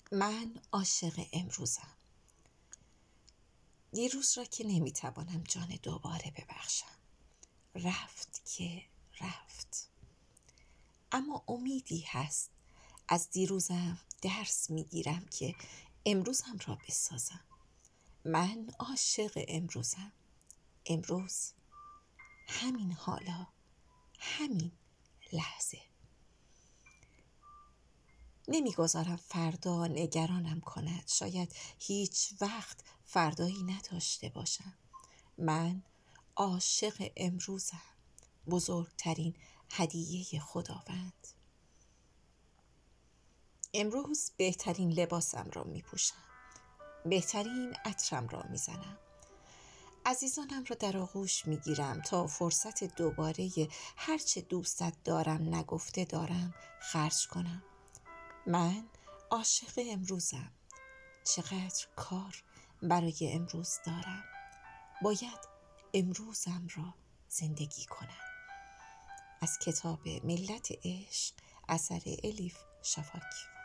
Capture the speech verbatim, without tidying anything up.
من عاشق امروزم. دیروز را که نمیتوانم جان دوباره ببخشم. رفت که رفت، اما امیدی هست. از دیروزم درس میگیرم که امروزم را بسازم. من عاشق امروزم. امروز، همین حالا، همین لحظه. نمیگذارم فردا نگرانم کند. شاید هیچ وقت فردایی نداشته باشم. من عاشق امروزم. بزرگترین هدیه خداوند. امروز بهترین لباسم را می پوشم. بهترین عطرم را می زنم. عزیزانم را در آغوش می گیرم تا فرصت دوباره هرچه دوستت دارم نگفته دارم خرج کنم. من عاشق امروزم. چقدر کار برای امروز دارم. باید امروزم را زندگی کنم. از کتاب ملت عشق، اثر الیف شفاک.